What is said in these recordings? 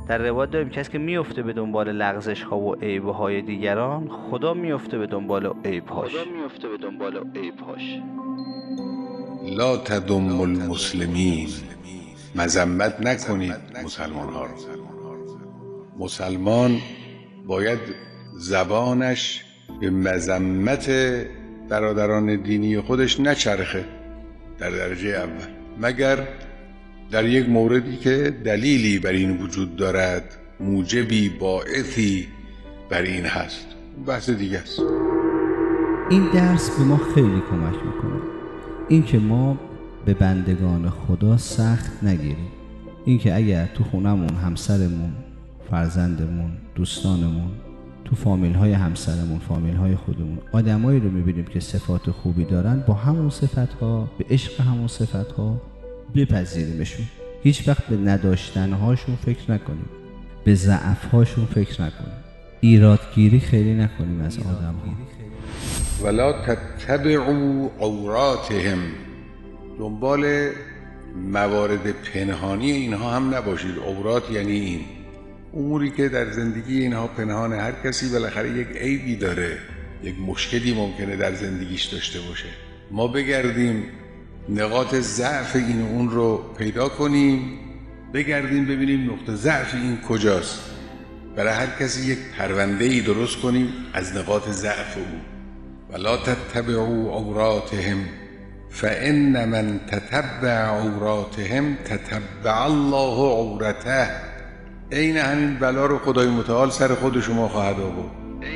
در روایت داریم کسی که میفته به دنبال لغزش ها و عیب های دیگران، خدا میفته به دنبال عیب هاش. لا تدم المسلمین، مذمت نکنید مسلمان ها رو. مسلمان باید زبانش به مذمت برادران دینی خودش نچرخه در درجه اول، مگر در یک موردی که دلیلی بر این وجود دارد، موجبی باعثی بر این هست، بحث دیگه است. این درس به ما خیلی کمک میکنه، این که ما به بندگان خدا سخت نگیریم، این که اگر تو خونمون همسرمون، فرزندمون، دوستانمون، تو فامیل های همسرمون، فامیل های خودمون آدمایی رو میبینیم که صفات خوبی دارن، با همون صفت ها، به عشق همون صفت ها بپذیریمشون. هیچ وقت به نداشتن هاشون فکر نکنیم، به ضعف هاشون فکر نکنیم، ایرادگیری خیلی نکنیم از آدم ها. ولا تتبعوا عوراتهم، دنبال موارد پنهانی اینها هم نباشید. عورات یعنی این اموری که در زندگی اینها پنهانه. هر کسی بالاخره یک عیبی داره، یک مشکلی ممکنه در زندگیش داشته باشه. ما بگردیم نقاط ضعف این و اون رو پیدا کنیم، بگردیم ببینیم نقطه ضعف این کجاست، برای هر کسی یک پرونده‌ای درست کنیم از نقاط ضعف او. ولا تتبعوا عوراتهم فإن من تتبع عوراتهم تتبع الله عورته. عین همین بلا رو خدای متعال سر خود شما خواهد آورد.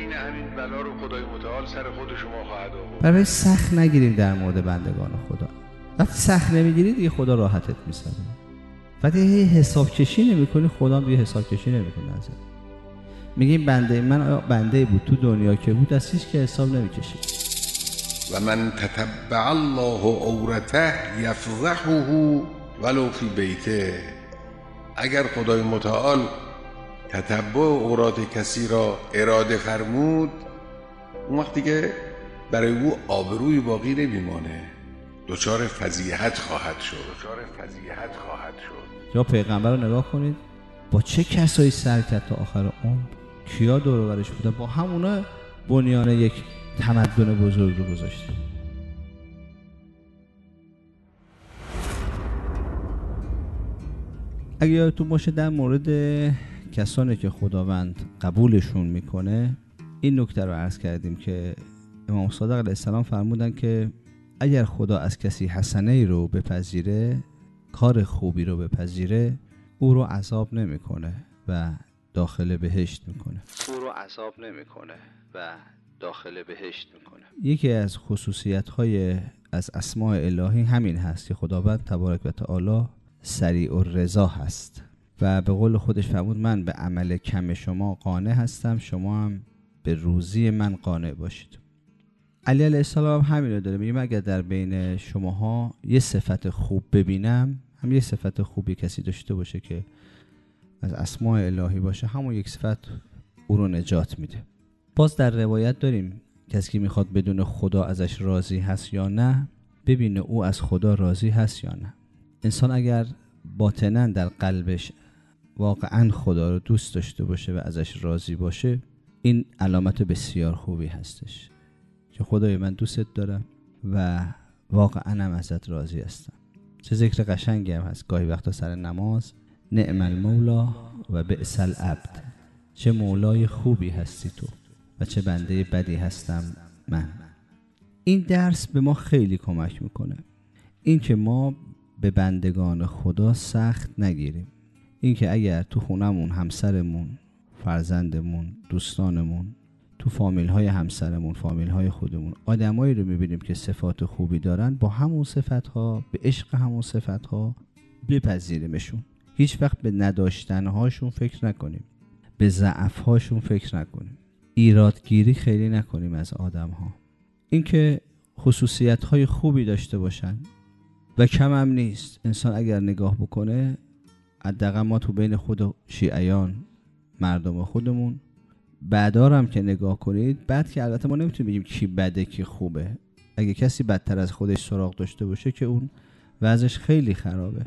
برای سخت نگیریم در مورد بندگان خدا. وقتی سخت نمیگیری دیگه خدا راحتت میسازه. وقتی حساب کشی نمیکنی خدا هم دیگه حساب کشی نمیکنه ازت. میگیم بنده من بنده بود تو دنیا که بود از هیچ که حساب نمیکشید. و من تتبع الله عورته یفضحه ولو فی بیته. اگر خدای متعال تتبع عورات کسی را اراده فرمود، اون وقتی که برای او آبروی باقی نمیمانه، دچار فضیحت خواهد شد. یا پیغمبر رو نگاه کنید با چه کسایی سر کرد تا آخر عمر، کیا دور و برش بودن، با همونا بنیان یک تمدن بزرگ رو گذاشته. اگه یادتون باشه در مورد کسانی که خداوند قبولشون میکنه این نکته رو عرض کردیم که امام صادق علیه السلام فرمودن که اگر خدا از کسی حسنه رو بپذیره، کار خوبی رو بپذیره، او رو عذاب نمیکنه و داخل بهشت میکنه. یکی از خصوصیت‌های از اسماء الهی همین هست که خداوند تبارک و تعالی سریع الرضا هست و به قول خودش فرمود من به عمل کم شما قانع هستم، شما هم به روزی من قانع باشید. علی علیه السلام همین رو داره، میگه اگر در بین شماها یه صفت خوب ببینم، هم یه صفت خوبی کسی داشته باشه که از اسماء الهی باشه، همون یک صفت او رو نجات میده. باز در روایت داریم کسی که میخواد بدون خدا ازش راضی هست یا نه، ببینه او از خدا راضی هست یا نه. انسان اگر باطناً در قلبش واقعاً خدا رو دوست داشته باشه و ازش راضی باشه، این علامت بسیار خوبی هستش که خدای من دوستت دارم و واقعاً هم ازت راضی هستم. چه ذکر قشنگی هم هست گاهی وقتا سر نماز، نعم المولا و بئس العبد. چه مولای خوبی هستی تو و چه بنده بدی هستم من. این درس به ما خیلی کمک میکنه، این که ما به بندگان خدا سخت نگیریم، این که اگر تو خونمون همسرمون، فرزندمون، دوستانمون، تو فامیل های همسرمون، فامیل های خودمون آدمایی رو میبینیم که صفات خوبی دارن، با همون صفت ها، به عشق همون صفت ها بپذیریمشون. هیچ وقت به نداشتن هاشون فکر نکنیم، به ضعف هاشون فکر نکنیم، ایرادگیری خیلی نکنیم از آدم ها. این که خصوصیت های خوبی داشته باشن و کم هم نیست. انسان اگر نگاه بکنه، حداقل ما تو بین خود شیعیان، مردم خودمون، بعدارم که نگاه کنید، بعد که البته ما نمیتونیم بگیم کی بده کی خوبه، اگه کسی بدتر از خودش سراغ داشته باشه که اون وضعش خیلی خرابه.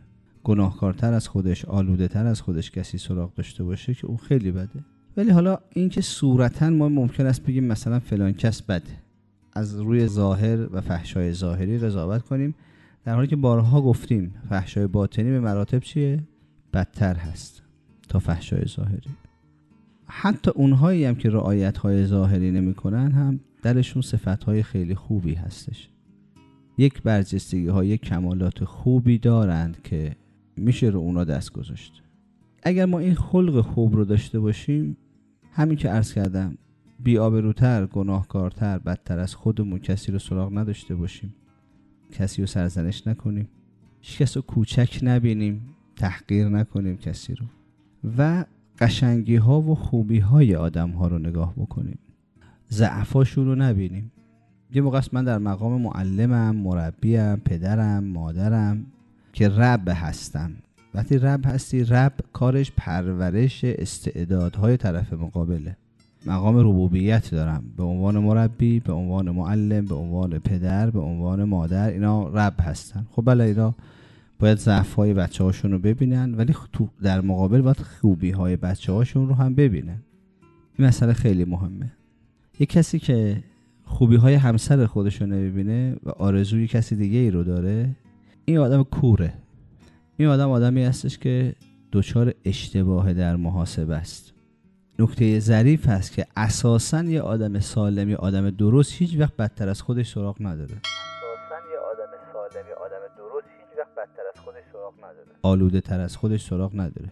گناهکارتر از خودش، آلوده تر از خودش کسی سراغ داشته باشه که اون خیلی بده. ولی حالا این که صورتاً ما ممکن است بگیم مثلا فلان کس بده، از روی ظاهر و فحشای ظاهری قضاوت کنیم، در حالی که بارها گفتیم فحشای باطنی به مراتب چیه؟ بدتر هست تا فحشای ظاهری. حتی اونهایی هم که رعایت‌های ظاهری نمی‌کنن هم درشون صفت‌های خیلی خوبی هستش، یک برجستگی‌ها، یک کمالات خوبی دارند که میشه رو اونا دست گذاشت. اگر ما این خلق خوب رو داشته باشیم، همین که عرض کردم، بی‌آبروتر، گناهکارتر، بدتر از خودمون کسی رو سراغ نداشته باشیم، کسی رو سرزنش نکنیم، هیچ کس رو کوچک نبینیم، تحقیر نکنیم کسی رو، و قشنگی ها و خوبی های آدم ها رو نگاه بکنیم، ضعفاشون رو نبینیم. یه موقع است من در مقام معلمم، مربیم، پدرم، مادرم که رب هستم. وقتی رب هستی، رب کارش پرورش استعدادهای طرف مقابله. مقام ربوبیت دارم، به عنوان مربی، به عنوان معلم، به عنوان پدر، به عنوان مادر، اینا رب هستن. خب بله، اینا باید ضعف‌های بچه‌هاشون رو ببینن، ولی تو در مقابل باید خوبی‌های بچه‌هاشون رو هم ببینن. این مسئله خیلی مهمه. یک کسی که خوبی‌های همسر خودش رو نمی‌بینه و آرزوی کسی دیگه ای رو داره، این آدم کوره. این آدمی هستش که دچار اشتباه در محاسبه است. نکته ظریف هست که اساساً یه آدم سالم، یه آدم درست هیچ وقت بدتر از خودش سراغ نداره. آلوده تر از خودش سراغ نداره.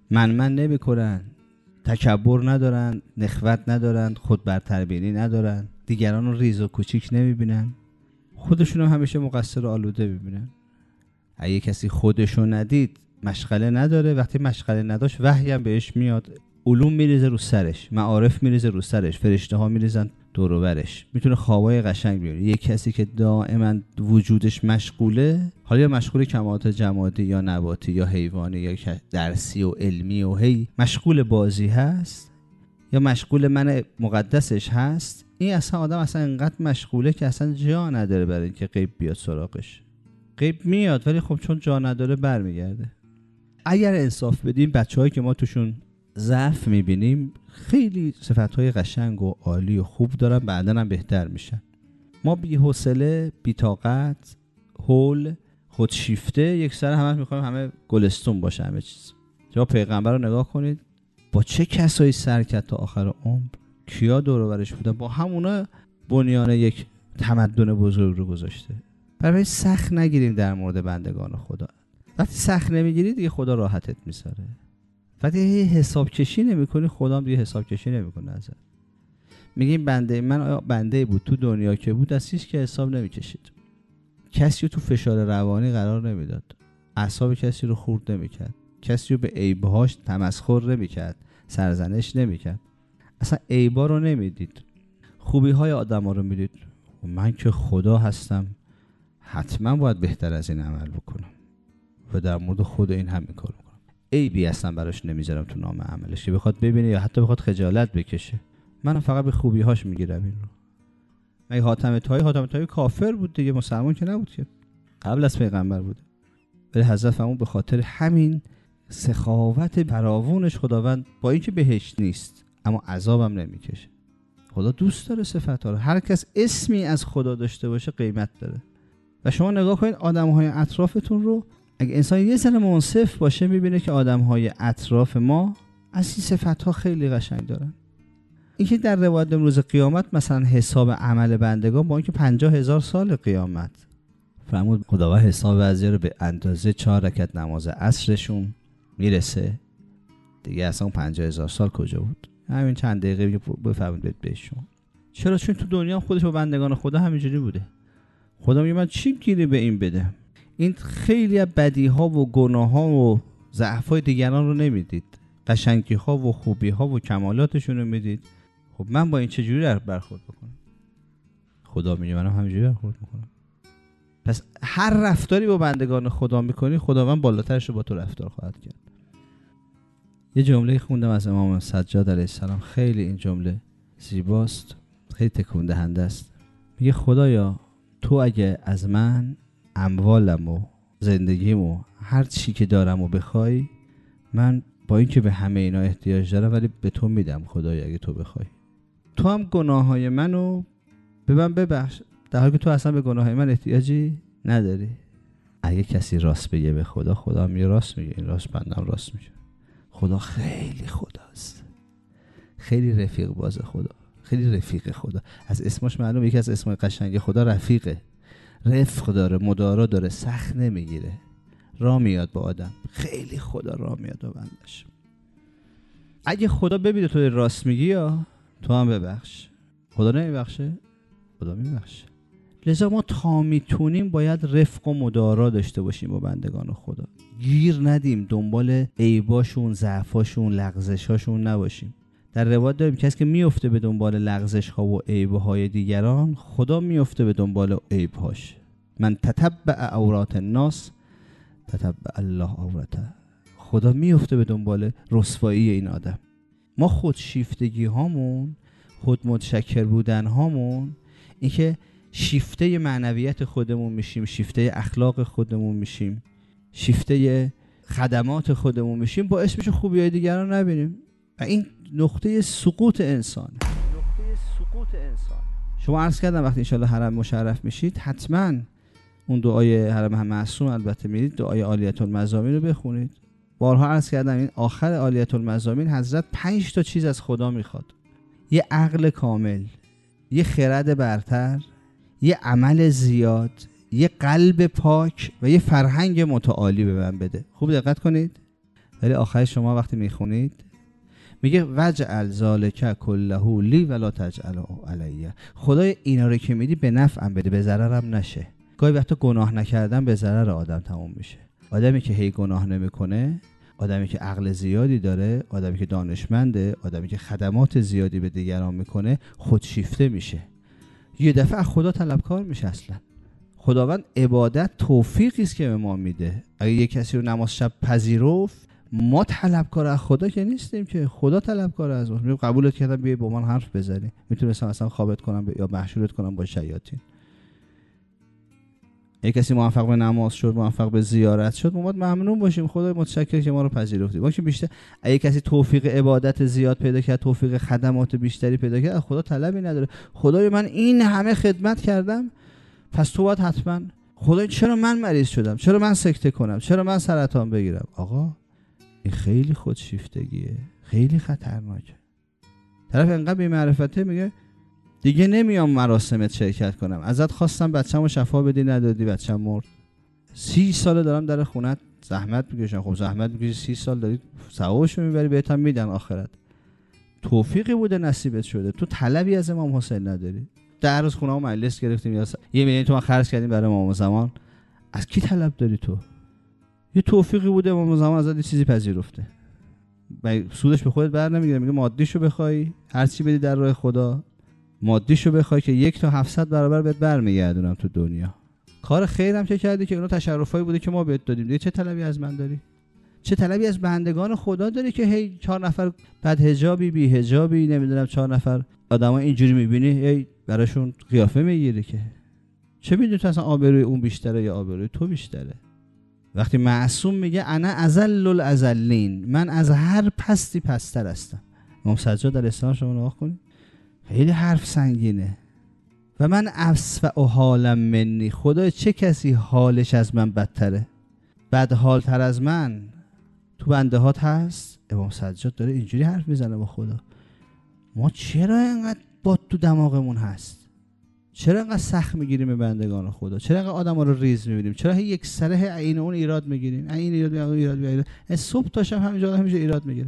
من نمی‌کنن، تکبر ندارن، نخوت ندارن، خود برتربینی ندارن، دیگران رو ریز و کوچیک نمی‌بینن، خودشون هم همیشه مقصر و آلوده می‌بینن. اگه کسی خودشو ندید مشغله نداره، وقتی مشغله نداشت وحی هم بهش میاد، علوم میریزه رو سرش، معارف میریزه رو سرش، فرشته ها میریزن دور و برش، میتونه خوابای قشنگ بیاره. یک کسی که دائما وجودش مشغوله، حالا یا مشغول کمالات جمادی یا نباتی یا حیوانی یا درسی و علمی و هی مشغول بازی هست یا مشغول من مقدسش هست، این اصلا آدم اصلا انقدر مشغوله که اصلا جا نداره برای اینکه غیب بیاد سراغش. غیب میاد ولی خب چون جا نداره برمیگرده. اگر انصاف بدیم، بچه‌هایی که ما توشون ضعف میبینیم خیلی صفت‌های قشنگ و عالی و خوب دارن، بعداً هم بهتر میشن. ما بی حوصله، بی طاقت، هول، خودشیفته، یک سر همه میخوایم همه گلستون باشه همه چیز. شما پیغمبر رو نگاه کنید، با چه کسایی سر کرد تا آخر عمر، کیا دور و برش بودن، با همونا بنیان یک تمدن بزرگ رو گذاشته. برای سخت نگیریم در مورد بندگان خدا. وقتی سخت نمیگیری دیگه خدا راحتت میذاره. وقتی حساب کشی نمیکنی، خدا هم دیگه حساب کشی نمیکنه ازت. میگیم بنده من بنده بود تو دنیا که بود، از هیچ که حساب نمیکشید، کسی رو تو فشار روانی قرار نمیداد، اعصاب کسی رو خورد نمیکرد، کسی رو به عیبهاش تمسخر نمیکرد، سرزنش نمیکرد، اصلا عیبا رو نمیدید، خوبی های آدما رو میدید. من که خدا هستم، حتما باید بهتر از این عمل بکنم و در مورد خود این همین کار میکنم. عیبی اصلا براش نمیذارم تو نام عملش که بخواد ببینه یا حتی بخواد خجالت بکشه. من فقط به خوبی هاش میگیرم این رو. مگه حاتم طایی کافر بود دیگه، مسلمان که نبود که، قبل از پیغمبر بود. ولی حضرت فرمود به خاطر همین سخاوت فراوونش خداوند با اینکه بهشت نیست اما عذابم نمیکشه. خدا دوست داره صفات ها رو. هر کس اسمی از خدا داشته باشه قیمت داره. و شما نگاه کنید آدم‌های اطرافتون رو، اگه انسان یه ذره منصف باشه میبینه که آدم‌های اطراف ما از این صفت‌ها خیلی قشنگ دارن. اینکه در روایت روز قیامت مثلا حساب عمل بندگان با اینکه 50,000 سال قیامت، فرمود خداوند حساب وضعیه رو به اندازه 4 رکعت نماز عصرشون میرسه دیگه. اصلا 50,000 سال کجا بود؟ همین چند دقیقه بفرمایید بهشون. چرا؟ چون تو دنیا خودش با بندگان خدا همینجوری بوده. خدا میگه من چی گیری به این بدم؟ این خیلی از بدیها و گناه‌ها و ضعف‌های دیگران رو نمیدید، قشنگی‌ها و خوبی‌ها و کمالاتشون رو میدید. خب من با این چجوری برخورد بکنم؟ خدا میگه منم همینجوری برخورد میکنم. پس هر رفتاری با بندگان خدا میکنی، خداوند بالاترش رو با تو رفتار خواهد کرد. یه جمله خوندم از امام سجاد علیه السلام، خیلی این جمله زیباست، خیلی تکون دهنده است. میگه خدایا تو اگه از من اموالم و زندگیمو، هر چی که دارم و بخوای، من با اینکه به همه اینا احتیاج دارم ولی به تو میدم خدای اگه تو بخوای. تو هم گناههای منو به من ببخش، در حالی که تو اصلا به گناههای من احتیاجی نداری. اگه کسی راست بگه به خدا، خدا هم یه راست میگه، این راست بندم راست میگه. خدا خیلی خداست، خیلی رفیق باز خدا، خیلی رفیق خدا. از اسمش معلومه یکی از اسمای قشنگ خدا رفیقه. رفق داره، مدارا داره، سخت نمیگیره، راه میاد با آدم. خیلی خدا راه میاد با بندش. اگه خدا ببینه تو راست میگی یا تو هم ببخش. خدا نمیبخشه؟ خدا میبخشه. لذا ما تا میتونیم باید رفق و مدارا داشته باشیم با بندگان خدا. گیر ندیم دنبال عیباشون، ضعفاشون، لغزشاشون نباشیم. در روایت داریم کسی که میفته به دنبال لغزش‌ها و عیب‌های دیگران، خدا میفته به دنبال عیب‌هاش. من تتبع عورات الناس تتبع الله عورته. خدا میفته به دنبال رسوایی این آدم. ما خودشیفتگی هامون، خود متشکر بودن هامون، این که شیفته معنویت خودمون میشیم، شیفته اخلاق خودمون میشیم، شیفته خدمات خودمون میشیم، باعث میشه خوبی‌های دیگران نبینیم و این نقطه سقوط انسان. شما عرض کردم وقتی انشالله حرم مشرف میشید حتما اون دعای حرم معصوم البته میرید، دعای عالیة المزامین رو بخونید. بارها عرض کردم این آخر عالیة المزامین حضرت 5 تا چیز از خدا میخواد: یه عقل کامل، یه خرد برتر، یه عمل زیاد، یه قلب پاک و یه فرهنگ متعالی به من بده. خوب دقت کنید. ولی آخر شما وقتی میخونید میگه وجعل ذالک کله لی ولا تجعله علی. خدای اینا رو که میدی به نفعم بده، به ضررم نشه. گاهی وقتا گناه نکردن به ضرر آدم تموم میشه. آدمی که هی گناه نمیکنه، آدمی که عقل زیادی داره، آدمی که دانشمنده، آدمی که خدمات زیادی به دیگران میکنه، خودشیفته میشه. یه دفعه خدا طلبکار میشه. اصلا خداوند عبادت توفیقی است که به ما میده. اگه یه کسی رو نماز شب پذیرفت، ما طلبکار از خدا که نیستیم، که خدا طلبکار از ما. میگم قبولت کردم بیای با من حرف بزنی، میتونستم اصلا خوابت کنم یا محشورت کنم با شیاطین. یک کسی موفق به نماز شد، موفق به زیارت شد، ما باید ممنون باشیم، خدا متشکر که ما رو پذیرفتی. ما که بیشتر اگه کسی توفیق عبادت زیاد پیدا کرد، توفیق خدمات بیشتری پیدا کرد، خدا طلبی نداره. خدای من این همه خدمت کردم، پس تو باید حتما. خدای چرا من مریض شدم؟ چرا من سکته کنم؟ چرا من سرطان بگیرم؟ آقا این خیلی خودشیفتگیه، خیلی خطرناکه. طرف انقدر بی‌معرفته میگه دیگه نمیام مراسمت شرکت کنم، ازت خواستم بچه‌مو شفا بدی ندادی، بچه‌م مرد. 30 ساله دارم در خونت زحمت میکشم. خب زحمت میکشی 30 سال داری ثوابشو میبری، بهت هم میدن آخرت. توفیقی بوده نصیبت شده، تو طلبی از امام حسین نداری. در روز خونه‌مو مجلس گرفتیم، یا 1 میلیون تومان خرج کردیم برای امام زمان. از کی طلب داری تو؟ یه توفیقی بوده امام زمان ازت چیزی پذیرفته. سودش به خودت بر نمیگیره. میگه مادیشو بخوای هر چی بدی در راه خدا، مادیشو بخوای که 1 تا 700 برابر بهت برمیگردونم تو دنیا. کار خیرم که کردی که اونا تشرفایی بوده که ما بهت دادیم. دیگه چه طلبی از من داری؟ چه طلبی از بندگان خدا داری که هی 4 نفر بعد حجابی بی حجابی نمیدونم 4 نفر آدما اینجوری میبینی هی براشون قیافه میگیری؟ که چه میدونی تو اصلا آبروی اون بیشتره یا آبروی تو بیشتره؟ وقتی معصوم میگه انا اذل الازلین، من از هر پستی پستر هستم. امام سجاد علیه السلام شما نگاه کنید، خیلی حرف سنگینه. و من اسوأ حالا منی، خدا چه کسی حالش از من بدتره، بد حالتر از من تو بنده هات هست؟ امام سجاد داره اینجوری حرف میزنه با خدا. ما چرا اینقدر باد تو دماغمون هست؟ چرا اینقدر سخت میگیریم به بندگان خدا؟ چرا اینقدر آدما رو ریز میبینیم؟ چرا یک سره عین اون ایراد میگیریم؟ این ایراد میگیریم، صبح تا شب همینجا ایراد میگیره.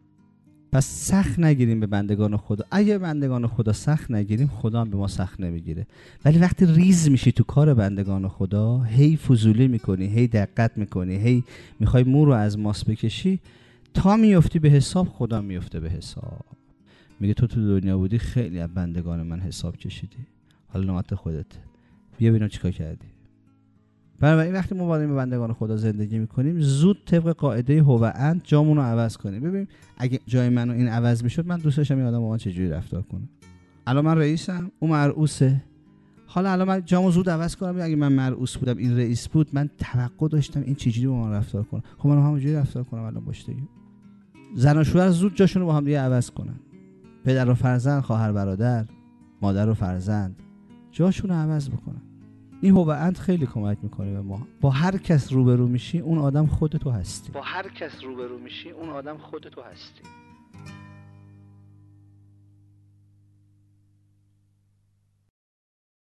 پس سخت نگیریم به بندگان خدا. اگه بندگان خدا سخت نگیریم، خدا هم به ما سخت نمیگیره. ولی وقتی ریز میشی تو کار بندگان خدا، هی فضولی میکنی، هی دقت میکنی، هی میخوای مو رو از ماس بکشی، تا میفتی به حساب، خدا میفته به حساب. میگه تو دنیا بودی خیلی از بندگان من حساب کشیدی، حالا نوبت خودت، بیا ببینم چیکار کردی. بنابراین وقتی ما با بندگان خدا زندگی میکنیم، زود طبق قاعده هو انت جامون رو عوض کنیم. ببین اگه جای منو این عوض میشد، من دوست داشتم این آدم با من چجوری رفتار کنه. الان من رئیسم، اون مرئوسه، حالا الان من جامو زود عوض کنم، اگه من مرئوس بودم این رئیس بود، من توقع داشتم این چجوری با من رفتار کنه، خب من همونجوری رفتار کنم الان باش دیگه. زن و شوهر زود جاشون رو با هم دیگه عوض کنن، پدر و فرزند، خواهر برادر، مادر و فرزند جاشون رو عوض بکنن. این هو انت خیلی کمک میکنه به ما. با هر کس روبرو میشی اون آدم خودتو هستی.